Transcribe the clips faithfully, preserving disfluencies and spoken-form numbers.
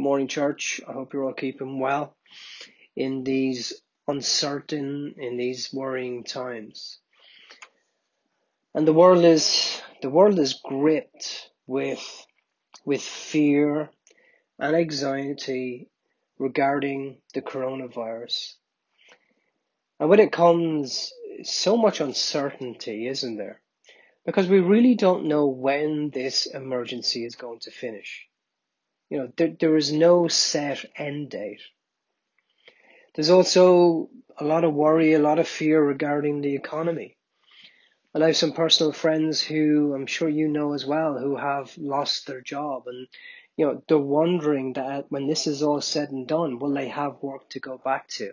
morning, church. I hope you're all keeping well in these uncertain, in these worrying times. And the world is the world is gripped with with fear and anxiety regarding the coronavirus. And when it comes, so much uncertainty, isn't there? Because we really don't know when this emergency is going to finish. You know, there, there is no set end date. There's also a lot of worry, a lot of fear regarding the economy. And I have some personal friends who I'm sure you know as well, who have lost their job. And, you know, they're wondering that when this is all said and done, will they have work to go back to?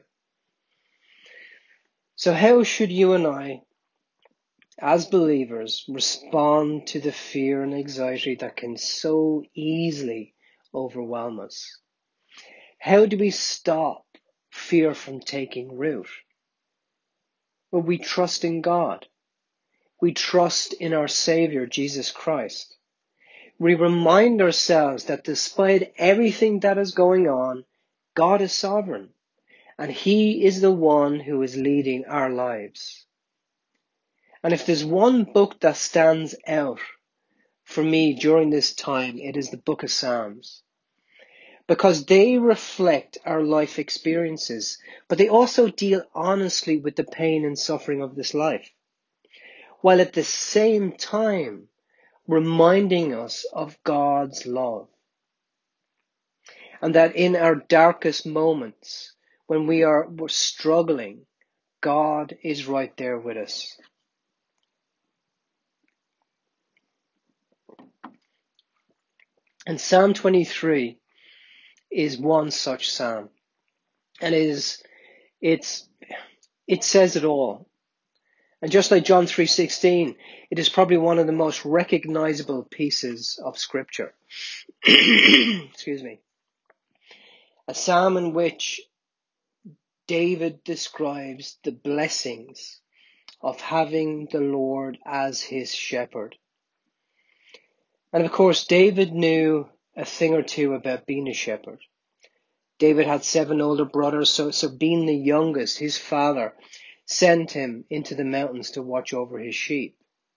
So how should you and I, as believers, respond to the fear and anxiety that can so easily overwhelm us? How do we stop fear from taking root? Well, we trust in God. We trust in our Savior, Jesus Christ. We remind ourselves that despite everything that is going on, God is sovereign, and He is the one who is leading our lives. And if there's one book that stands out for me during this time, it is the book of Psalms. Because they reflect our life experiences, but they also deal honestly with the pain and suffering of this life, while at the same time reminding us of God's love. And that in our darkest moments, when we are we're struggling, God is right there with us. And Psalm twenty-three is one such psalm. And it is, it's, it says it all. And just like John three sixteen, it is probably one of the most recognizable pieces of scripture. Excuse me. A psalm in which David describes the blessings of having the Lord as his shepherd. And of course, David knew a thing or two about being a shepherd. David had seven older brothers, so, so being the youngest, his father sent him into the mountains to watch over his sheep.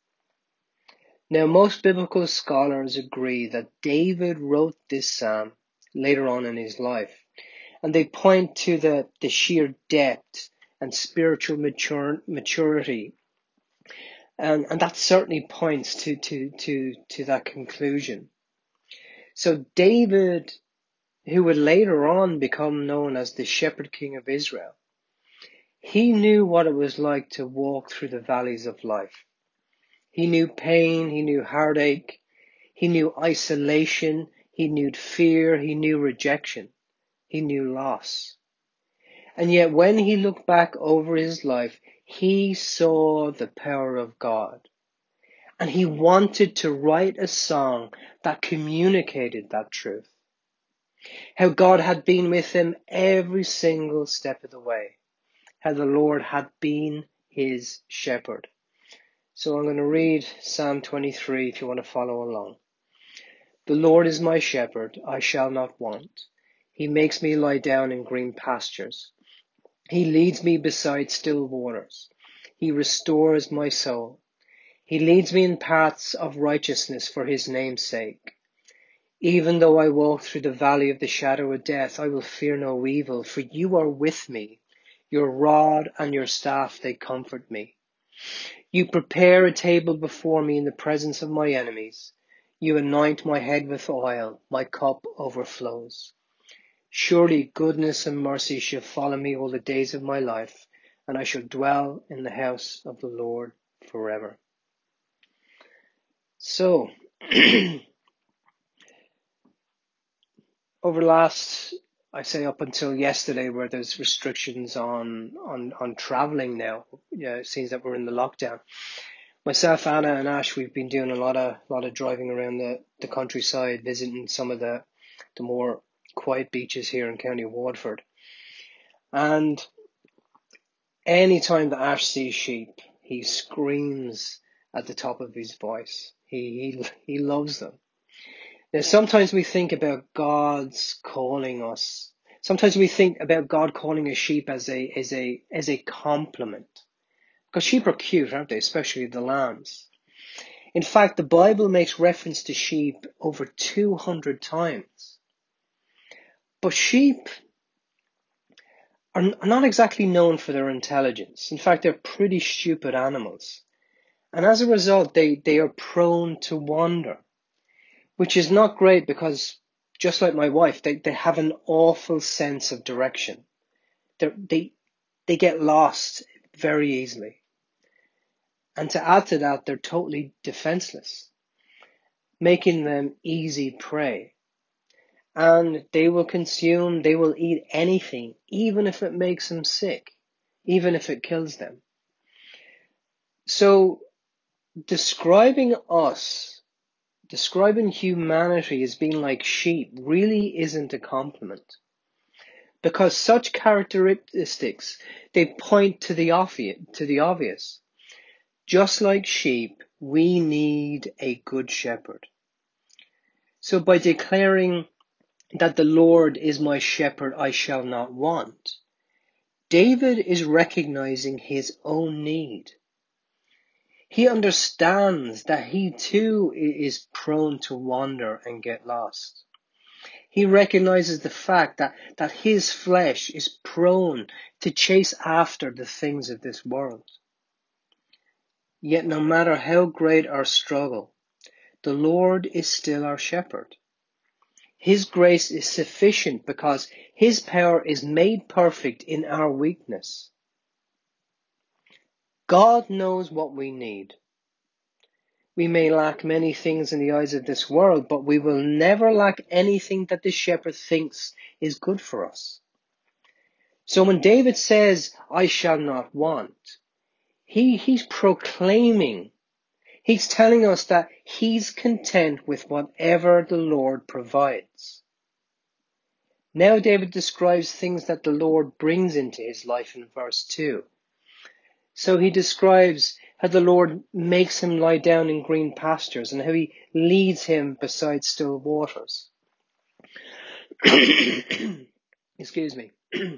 Now, most biblical scholars agree that David wrote this psalm later on in his life, and they point to the, the sheer depth and spiritual mature, maturity, and, and that certainly points to, to, to, to that conclusion. So David, who would later on become known as the Shepherd King of Israel, he knew what it was like to walk through the valleys of life. He knew pain, he knew heartache, he knew isolation, he knew fear, he knew rejection, he knew loss. And yet when he looked back over his life, he saw the power of God. And he wanted to write a song that communicated that truth. How God had been with him every single step of the way. How the Lord had been his shepherd. So I'm going to read Psalm twenty-three if you want to follow along. The Lord is my shepherd, I shall not want. He makes me lie down in green pastures. He leads me beside still waters. He restores my soul. He leads me in paths of righteousness for his name's sake. Even though I walk through the valley of the shadow of death, I will fear no evil, for you are with me. Your rod and your staff, they comfort me. You prepare a table before me in the presence of my enemies. You anoint my head with oil, my cup overflows. Surely goodness and mercy shall follow me all the days of my life, and I shall dwell in the house of the Lord forever. So, over the last, I say up until yesterday, where there's restrictions on on on traveling now, you know, it seems that we're in the lockdown. Myself, Anna, and Ash, we've been doing a lot of lot of driving around the, the countryside, visiting some of the the more quiet beaches here in County Waterford. And any time that Ash sees sheep, he screams at the top of his voice. He he he loves them. Now, sometimes we think about God's calling us. Sometimes we think about God calling a sheep as a as a as a compliment. Because sheep are cute, aren't they? Especially the lambs. In fact, the Bible makes reference to sheep over two hundred times. But sheep are not exactly known for their intelligence. In fact, they're pretty stupid animals. And as a result, they, they are prone to wander, which is not great because, just like my wife, they, they have an awful sense of direction. They're, they they get lost very easily. And to add to that, they're totally defenseless, making them easy prey. And they will consume, they will eat anything, even if it makes them sick, even if it kills them. So describing us, describing humanity as being like sheep really isn't a compliment. Because such characteristics, they point to the obvious, to the obvious. Just like sheep, we need a good shepherd. So by declaring that the Lord is my shepherd, I shall not want, David is recognizing his own need. He understands that he too is prone to wander and get lost. He recognizes the fact that, that his flesh is prone to chase after the things of this world. Yet no matter how great our struggle, the Lord is still our shepherd. His grace is sufficient because his power is made perfect in our weakness. God knows what we need. We may lack many things in the eyes of this world, but we will never lack anything that the shepherd thinks is good for us. So when David says, I shall not want, he, he's proclaiming, he's telling us that he's content with whatever the Lord provides. Now David describes things that the Lord brings into his life in verse two. So he describes how the Lord makes him lie down in green pastures and how he leads him beside still waters. Excuse me.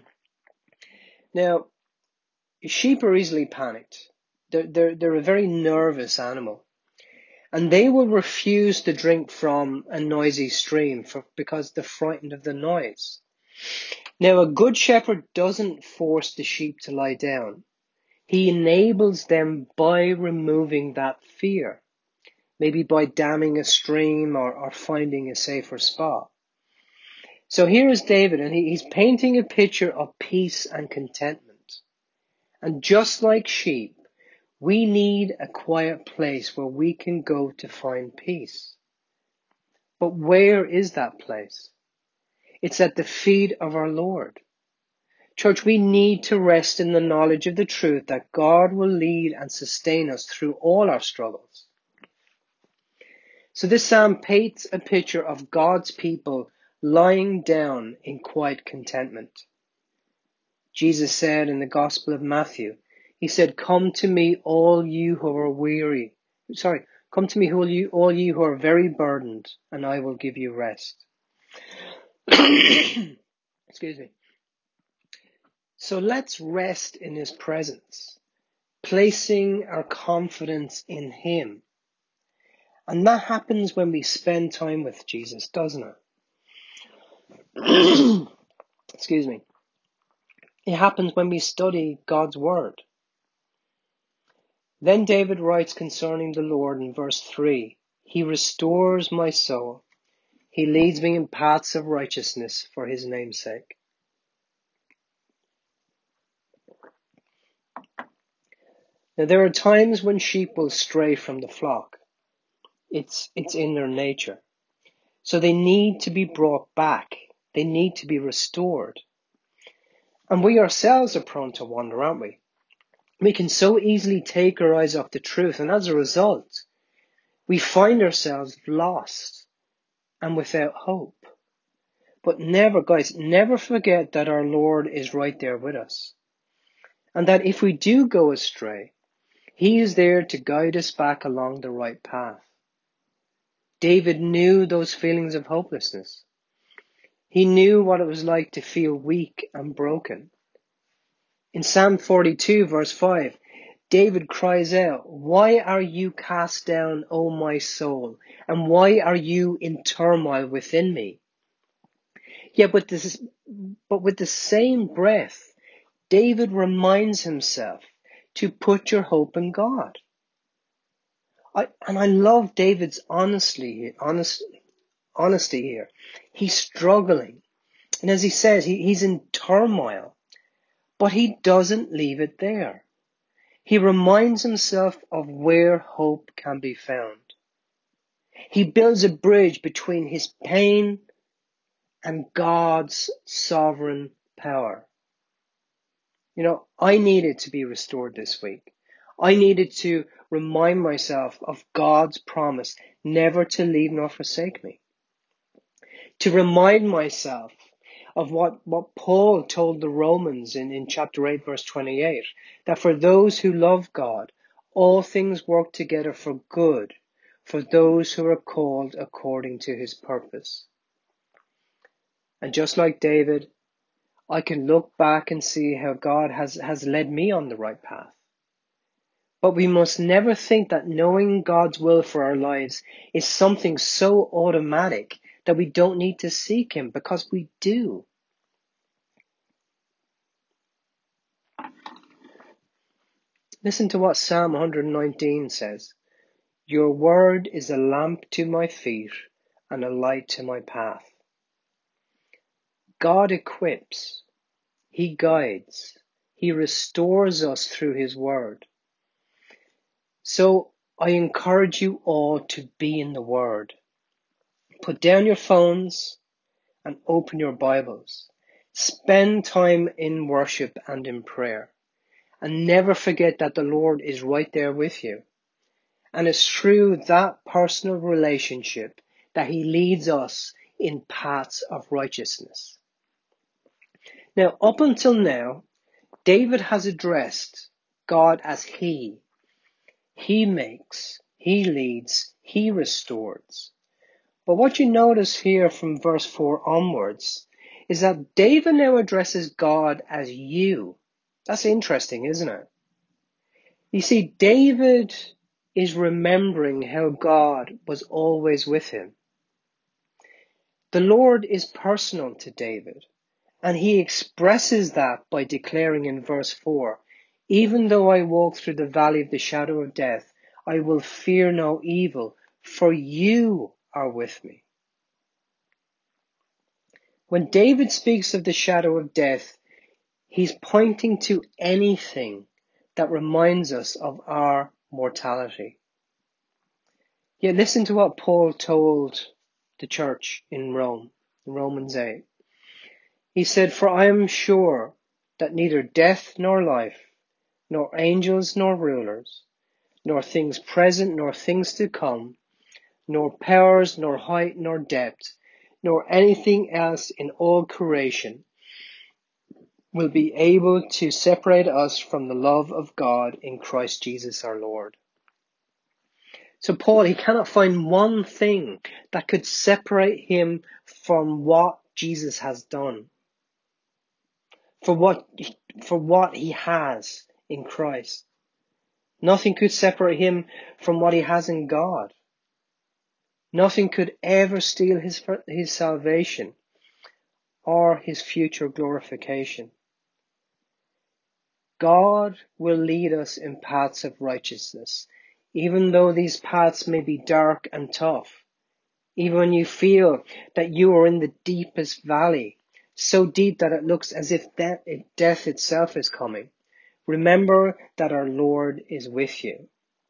Now, sheep are easily panicked. They're, they're, they're a very nervous animal. And they will refuse to drink from a noisy stream for, because they're frightened of the noise. Now, a good shepherd doesn't force the sheep to lie down. He enables them by removing that fear, maybe by damming a stream or, or finding a safer spot. So here is David, and he, he's painting a picture of peace and contentment. And just like sheep, we need a quiet place where we can go to find peace. But where is that place? It's at the feet of our Lord. Church, we need to rest in the knowledge of the truth that God will lead and sustain us through all our struggles. So this psalm paints a picture of God's people lying down in quiet contentment. Jesus said in the Gospel of Matthew, he said, come to me all you who are weary. Sorry, come to me all you, all you who are very burdened, and I will give you rest. Excuse me. So let's rest in his presence, placing our confidence in him. And that happens when we spend time with Jesus, doesn't it? Excuse me. It happens when we study God's word. Then David writes concerning the Lord in verse three, he restores my soul. He leads me in paths of righteousness for his name's sake. Now there are times when sheep will stray from the flock. It's, it's in their nature. So they need to be brought back. They need to be restored. And we ourselves are prone to wander, aren't we? We can so easily take our eyes off the truth, and as a result, we find ourselves lost and without hope. But never, guys, never forget that our Lord is right there with us. And that if we do go astray, he is there to guide us back along the right path. David knew those feelings of hopelessness. He knew what it was like to feel weak and broken. In Psalm forty-two, verse five, David cries out, "Why are you cast down, O my soul? And why are you in turmoil within me?" Yet with this, but with the same breath, David reminds himself to put your hope in God. I, and I love David's honesty, honest, honesty here. He's struggling. And as he says, he, he's in turmoil. But he doesn't leave it there. He reminds himself of where hope can be found. He builds a bridge between his pain and God's sovereign power. You know, I needed to be restored this week. I needed to remind myself of God's promise never to leave nor forsake me. To remind myself of what, what Paul told the Romans in, in chapter eight, verse twenty-eight, that for those who love God, all things work together for good, for those who are called according to his purpose. And just like David, I can look back and see how God has, has led me on the right path. But we must never think that knowing God's will for our lives is something so automatic that we don't need to seek him, because we do. Listen to what Psalm one nineteen says. Your word is a lamp to my feet and a light to my path. God equips, he guides, he restores us through his word. So I encourage you all to be in the word. Put down your phones and open your Bibles. Spend time in worship and in prayer. And never forget that the Lord is right there with you. And it's through that personal relationship that he leads us in paths of righteousness. Now, up until now, David has addressed God as he. He makes, he leads, he restores. But what you notice here from verse four onwards is that David now addresses God as you. That's interesting, isn't it? You see, David is remembering how God was always with him. The Lord is personal to David, and he expresses that by declaring in verse four, even though I walk through the valley of the shadow of death, I will fear no evil, for you are with me. When David speaks of the shadow of death, he's pointing to anything that reminds us of our mortality. Yet listen to what Paul told the church in Rome, in Romans eight. He said, for I am sure that neither death nor life, nor angels nor rulers, nor things present nor things to come, nor powers nor height nor depth, nor anything else in all creation will be able to separate us from the love of God in Christ Jesus our Lord. So Paul, he cannot find one thing that could separate him from what Jesus has done, for what, for what he has in Christ. Nothing could separate him from what he has in God. Nothing could ever steal his, his salvation or his future glorification. God will lead us in paths of righteousness, even though these paths may be dark and tough. Even when you feel that you are in the deepest valley, so deep that it looks as if death, death itself is coming, remember that our Lord is with you.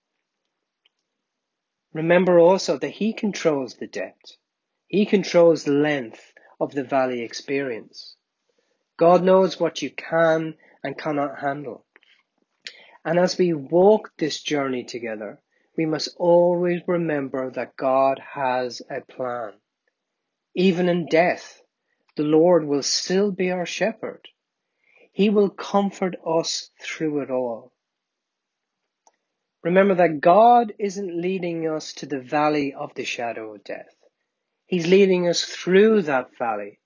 Remember also that he controls the depth. He controls the length of the valley experience. God knows what you can and cannot handle. And as we walk this journey together, we must always remember that God has a plan. Even in death, the Lord will still be our shepherd. He will comfort us through it all. Remember that God isn't leading us to the valley of the shadow of death. He's leading us through that valley.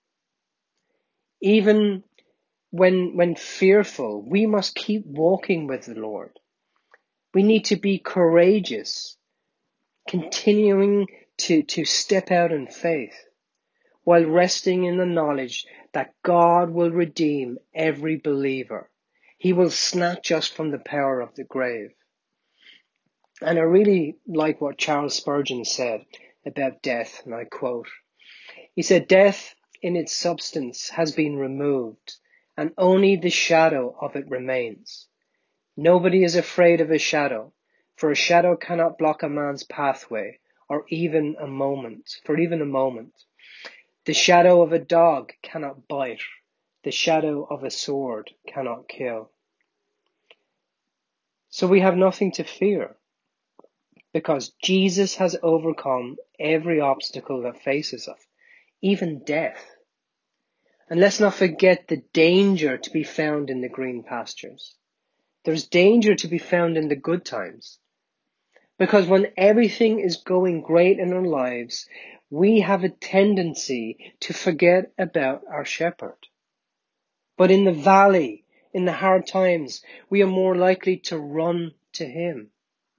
Even when, when fearful, we must keep walking with the Lord. We need to be courageous, continuing to, to step out in faith, while resting in the knowledge that God will redeem every believer. He will snatch us from the power of the grave. And I really like what Charles Spurgeon said about death, and I quote, he said, "Death in its substance has been removed, and only the shadow of it remains. Nobody is afraid of a shadow, for a shadow cannot block a man's pathway, or even a moment, for even a moment. The shadow of a dog cannot bite. The shadow of a sword cannot kill." So we have nothing to fear, because Jesus has overcome every obstacle that faces us, even death. And let's not forget the danger to be found in the green pastures. There's danger to be found in the good times. Because when everything is going great in our lives, we have a tendency to forget about our shepherd. But in the valley, in the hard times, we are more likely to run to him.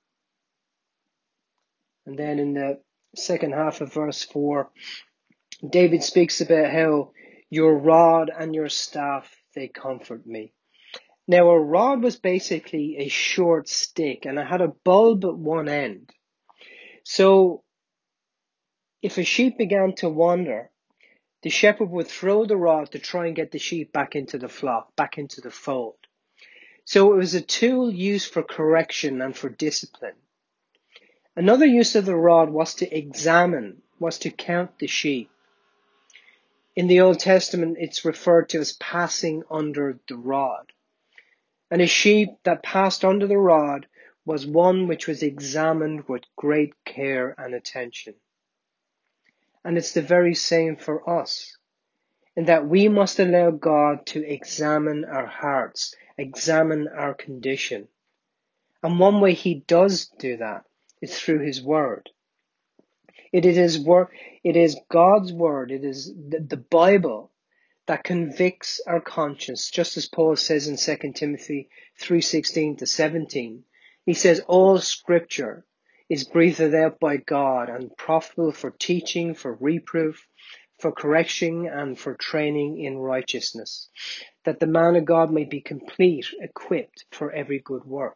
And then in the second half of verse four, David speaks about how your rod and your staff, they comfort me. Now, a rod was basically a short stick, and it had a bulb at one end. So if a sheep began to wander, the shepherd would throw the rod to try and get the sheep back into the flock, back into the fold. So it was a tool used for correction and for discipline. Another use of the rod was to examine, was to count the sheep. In the Old Testament, it's referred to as passing under the rod. And a sheep that passed under the rod was one which was examined with great care and attention. And it's the very same for us, in that we must allow God to examine our hearts, examine our condition. And one way he does do that is through his word. It is, word, it is God's word, it is the, the Bible that convicts our conscience, just as Paul says in Second Timothy three sixteen to seventeen. He says, all scripture is breathed out by God and profitable for teaching, for reproof, for correction, and for training in righteousness, that the man of God may be complete, equipped for every good work.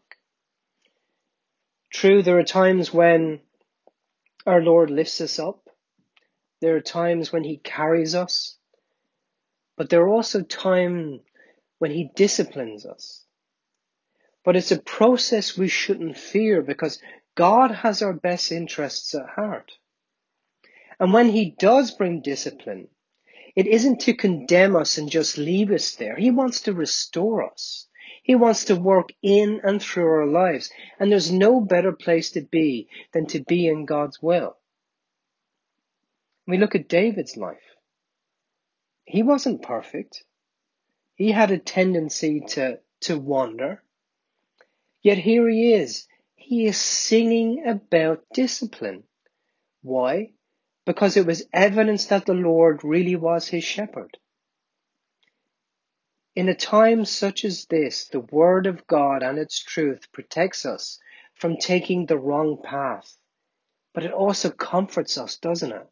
True, there are times when our Lord lifts us up. There are times when he carries us. But there are also times when he disciplines us. But it's a process we shouldn't fear, because God has our best interests at heart. And when he does bring discipline, it isn't to condemn us and just leave us there. He wants to restore us. He wants to work in and through our lives. And there's no better place to be than to be in God's will. We look at David's life. He wasn't perfect. He had a tendency to, to wander. Yet here he is. He is singing about discipline. Why? Because it was evidence that the Lord really was his shepherd. In a time such as this, the word of God and its truth protects us from taking the wrong path. But it also comforts us, doesn't it?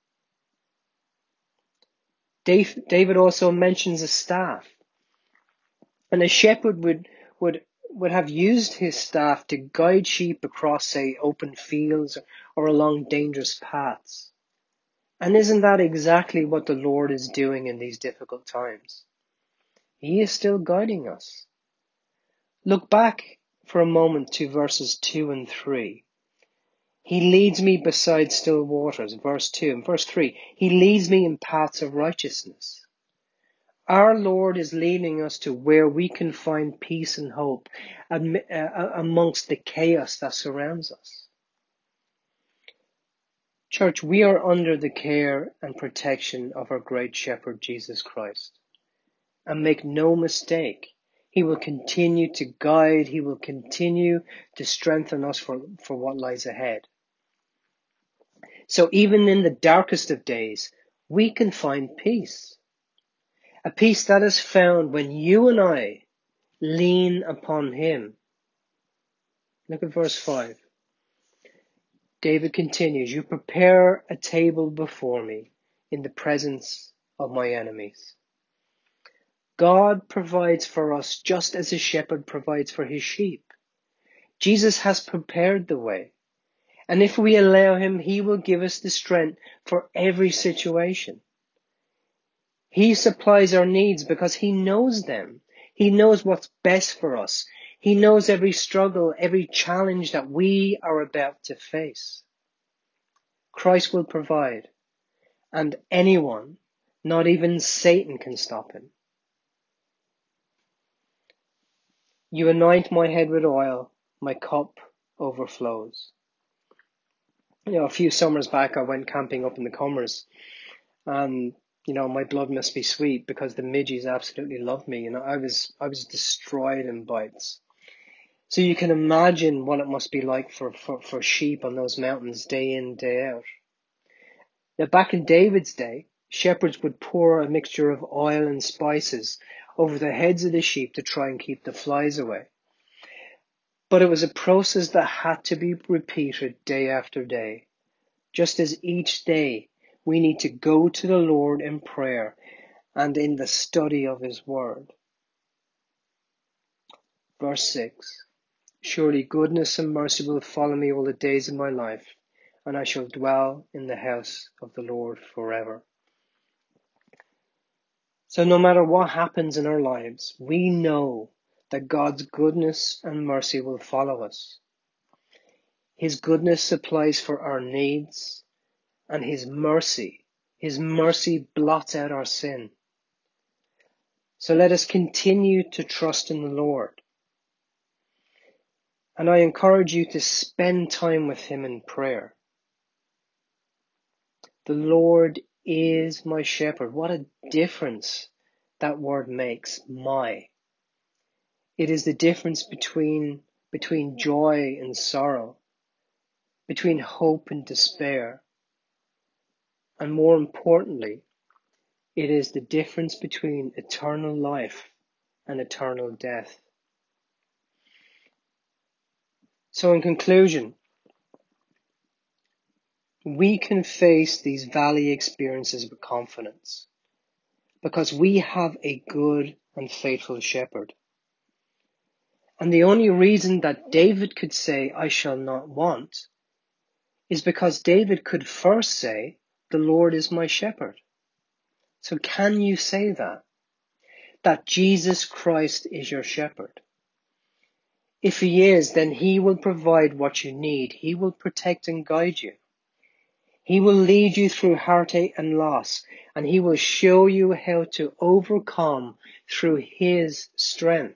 David also mentions a staff. And a shepherd would, would, would have used his staff to guide sheep across, say, open fields or along dangerous paths. And isn't that exactly what the Lord is doing in these difficult times? He is still guiding us. Look back for a moment to verses two and three. He leads me beside still waters, verse two. And verse three, he leads me in paths of righteousness. Our Lord is leading us to where we can find peace and hope amongst the chaos that surrounds us. Church, we are under the care and protection of our great shepherd, Jesus Christ. And make no mistake, He will continue to guide. He will continue to strengthen us for, for what lies ahead. So even in the darkest of days, we can find peace. A peace that is found when you and I lean upon him. Look at verse five. David continues, you prepare a table before me in the presence of my enemies. God provides for us just as a shepherd provides for his sheep. Jesus has prepared the way. And if we allow him, he will give us the strength for every situation. He supplies our needs because he knows them. He knows what's best for us. He knows every struggle, every challenge that we are about to face. Christ will provide, and anyone, not even Satan, can stop him. You anoint my head with oil, my cup overflows. You know, a few summers back, I went camping up in the Comers, and you know, my blood must be sweet because the midges absolutely loved me. You know, I was I was destroyed in bites. So you can imagine what it must be like for, for, for sheep on those mountains day in, day out. Now, back in David's day, shepherds would pour a mixture of oil and spices over the heads of the sheep to try and keep the flies away. But it was a process that had to be repeated day after day. Just as each day we need to go to the Lord in prayer and in the study of his word. Verse six. Surely goodness and mercy will follow me all the days of my life, and I shall dwell in the house of the Lord forever. So no matter what happens in our lives, we know that God's goodness and mercy will follow us. His goodness supplies for our needs, and his mercy, his mercy blots out our sin. So let us continue to trust in the Lord. And I encourage you to spend time with him in prayer. The Lord is my shepherd. What a difference that word makes, my. It is the difference between, between joy and sorrow, between hope and despair. And more importantly, it is the difference between eternal life and eternal death. So in conclusion, we can face these valley experiences with confidence because we have a good and faithful shepherd. And the only reason that David could say, I shall not want, is because David could first say, the Lord is my shepherd. So can you say that? That Jesus Christ is your shepherd? If he is, then he will provide what you need. He will protect and guide you. He will lead you through heartache and loss, and he will show you how to overcome through his strength.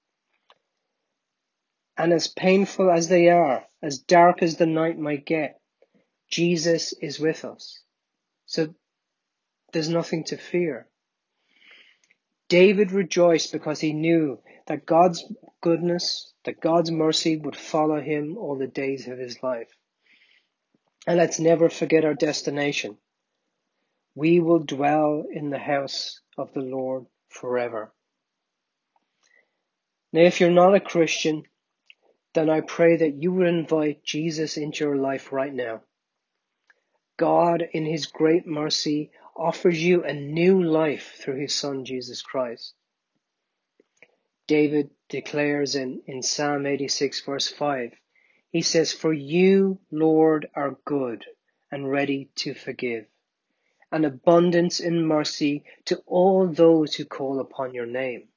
And as painful as they are, as dark as the night might get, Jesus is with us. So there's nothing to fear. David rejoiced because he knew that God's goodness, that God's mercy would follow him all the days of his life. And let's never forget our destination. We will dwell in the house of the Lord forever. Now, if you're not a Christian, then I pray that you would invite Jesus into your life right now. God, in his great mercy, offers you a new life through his Son, Jesus Christ. David declares in, in Psalm eighty-six, verse five, he says, for you, Lord, are good and ready to forgive, and abundance in mercy to all those who call upon your name.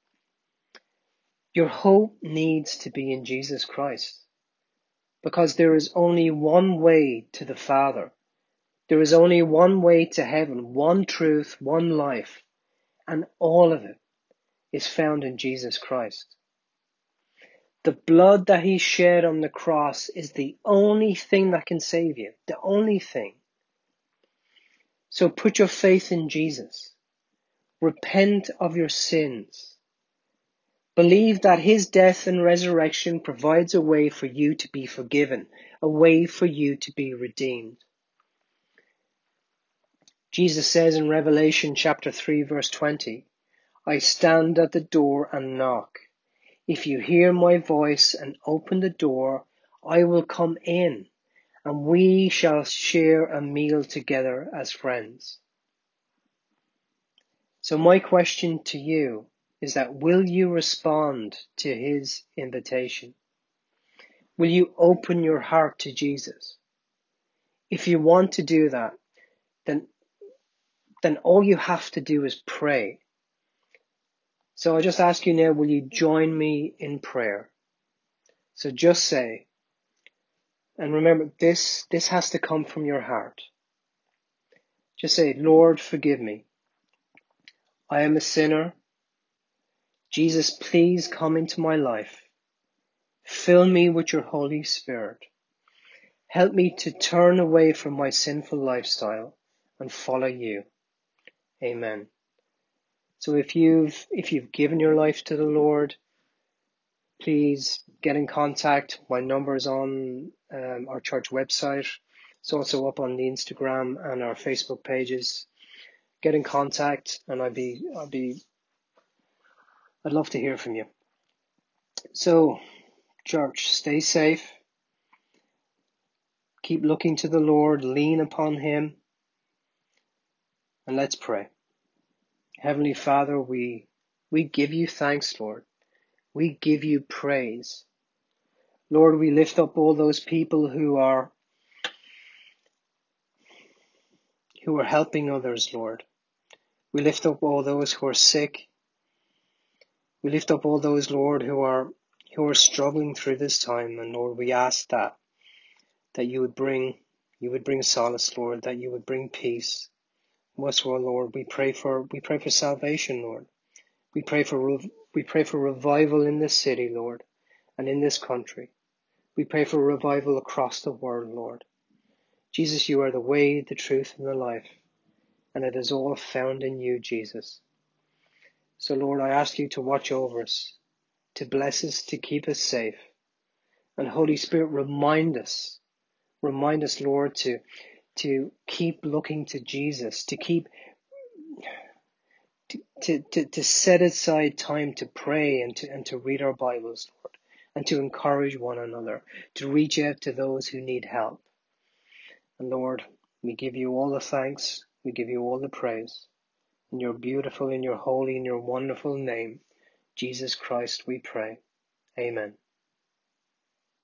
Your hope needs to be in Jesus Christ, because there is only one way to the Father. There is only one way to heaven, one truth, one life, and all of it is found in Jesus Christ. The blood that he shed on the cross is the only thing that can save you, the only thing. So put your faith in Jesus. Repent of your sins. Believe that his death and resurrection provides a way for you to be forgiven, a way for you to be redeemed. Jesus says in Revelation chapter three, verse twenty, I stand at the door and knock. If you hear my voice and open the door, I will come in, and we shall share a meal together as friends. So my question to you is that, will you respond to his invitation? Will you open your heart to Jesus? If you want to do that, then, then all you have to do is pray. So I just ask you now, will you join me in prayer? So just say, and remember, this, this has to come from your heart. Just say, Lord, forgive me. I am a sinner. Jesus, please come into my life. Fill me with your Holy Spirit. Help me to turn away from my sinful lifestyle and follow you. Amen. So if you've, if you've given your life to the Lord, please get in contact. My number is on um, our church website. It's also up on the Instagram and our Facebook pages. Get in contact, and I'd be, I'd be, I'd love to hear from you. So, church, stay safe. Keep looking to the Lord. Lean upon him. And let's pray. Heavenly Father, we, we give you thanks, Lord. We give you praise. Lord, we lift up all those people who are, who are helping others, Lord. We lift up all those who are sick. We lift up all those, Lord, who are, who are struggling through this time. And Lord, we ask that, that you would bring, you would bring solace, Lord, that you would bring peace. Most of all, Lord, we pray for, we pray for salvation, Lord. We pray for, we pray for revival in this city, Lord, and in this country. We pray for revival across the world, Lord. Jesus, you are the way, the truth, and the life, and it is all found in you, Jesus. So, Lord, I ask you to watch over us, to bless us, to keep us safe. And Holy Spirit, remind us, remind us, Lord, to, to keep looking to Jesus, to keep, to, to, to, to set aside time to pray and to, and to read our Bibles, Lord, and to encourage one another, to reach out to those who need help. And Lord, we give you all the thanks, we give you all the praise. In your beautiful, in your holy, in your wonderful name, Jesus Christ, we pray. Amen.